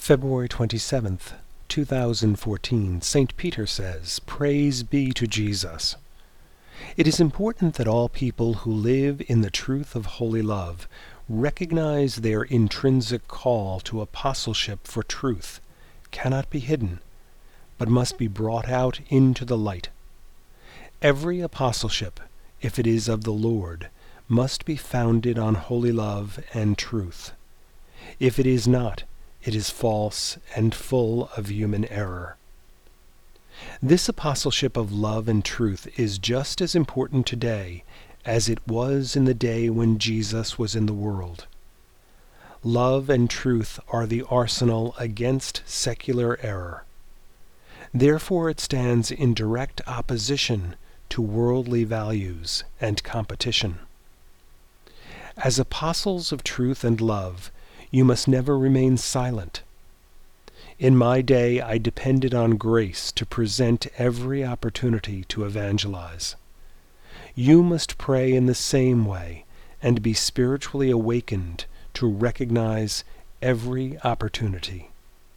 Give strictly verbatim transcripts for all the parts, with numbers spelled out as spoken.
February twenty-seventh, two thousand fourteen, Saint Peter says, "Praise be to Jesus." It is important that all people who live in the truth of holy love recognize their intrinsic call to apostleship, for truth cannot be hidden, but must be brought out into the light. Every apostleship, if it is of the Lord, must be founded on holy love and truth. If it is not, it is false and full of human error. This apostleship of love and truth is just as important today as it was in the day when Jesus was in the world. Love and truth are the arsenal against secular error. Therefore it stands in direct opposition to worldly values and competition. As apostles of truth and love, you must never remain silent. In my day, I depended on grace to present every opportunity to evangelize. You must pray in the same way and be spiritually awakened to recognize every opportunity.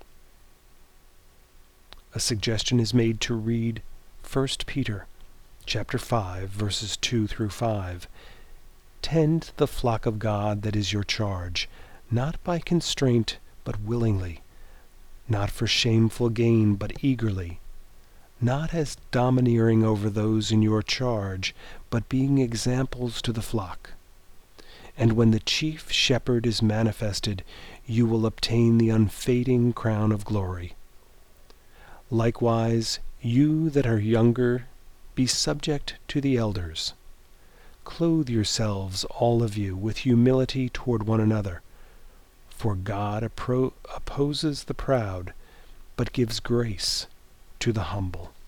A suggestion is made to read First Peter chapter five, verses two through five. Tend the flock of God that is your charge, not by constraint, but willingly, not for shameful gain, but eagerly, not as domineering over those in your charge, but being examples to the flock. And when the chief shepherd is manifested, you will obtain the unfading crown of glory. Likewise, you that are younger, be subject to the elders. Clothe yourselves, all of you, with humility toward one another. For God appro- opposes the proud, but gives grace to the humble.